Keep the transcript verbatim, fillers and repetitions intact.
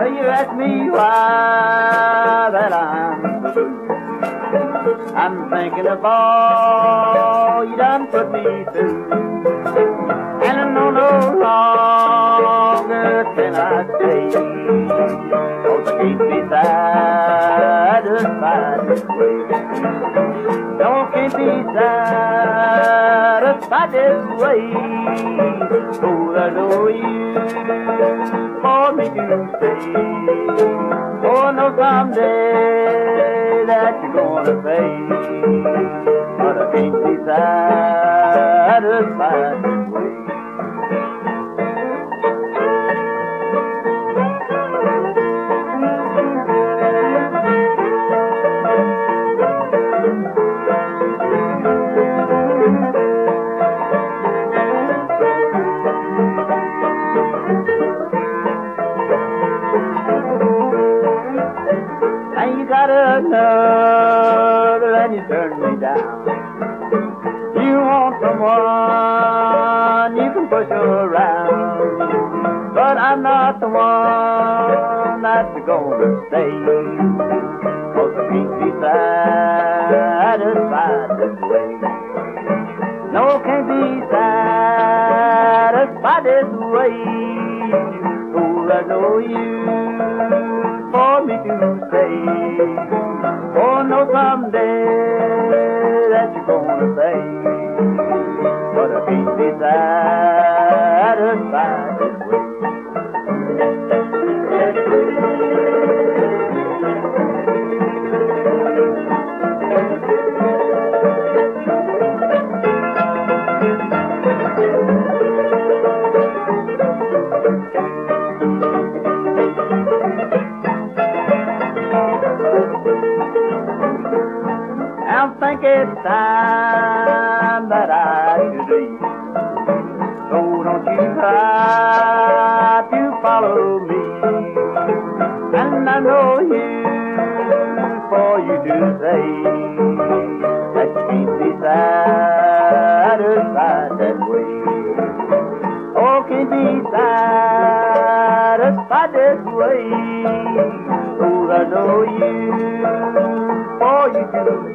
you ask me why that I'm blue. I'm thinking of all you done put me through, and I know no longer can I stay, 'cause I can't be satisfied this way. No, I can't be satisfied this way. Oh, there's no use for me to stay. Oh, I know someday that you're gonna say, but I can't be satisfied this way. You got another and you turn me down. You want someone you can push around, but I'm not the one that's gonna stay, 'cause I can't be satisfied this way. No, can't be satisfied this way. Oh, there's no use for me to say, oh, no, someday that you're gonna say, but I can't be satisfied this way. I think it's time that I should leave, so don't you try to follow me. And I know you for you to say that you can't be satisfied that way. Oh, can't be satisfied this way. Oh, I know you for you to